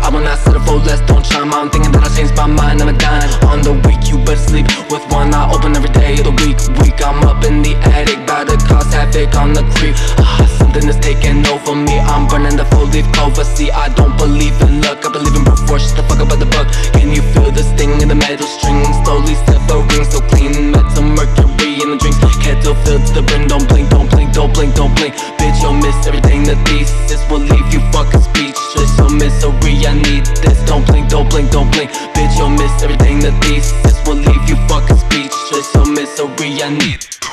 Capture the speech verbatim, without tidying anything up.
I will not settle for less, don't chime. I'm thinking that I changed my mind, I'm a dime. On the week, you better sleep with one eye open every day of the week. Week, I'm up in the attic, bout to cause havoc on the creep. Ah, something is taking over me, I'm burning the full leaf clover. See, I don't believe in luck, I believe in brute force. Shut the fuck up by the buck. Can you feel the sting in the metal string? Slowly severing, so clean. Metal mercury in the drinks, kettle filled to the brim. Don't blink, don't blink, don't blink, don't blink. Bitch, you'll miss everything. The thesis will leave you fucking speechless. Your misery, I need this. Don't blink, don't blink, don't blink. Bitch, you'll miss everything. The thesis will leave you fucking speechless. Your misery, I need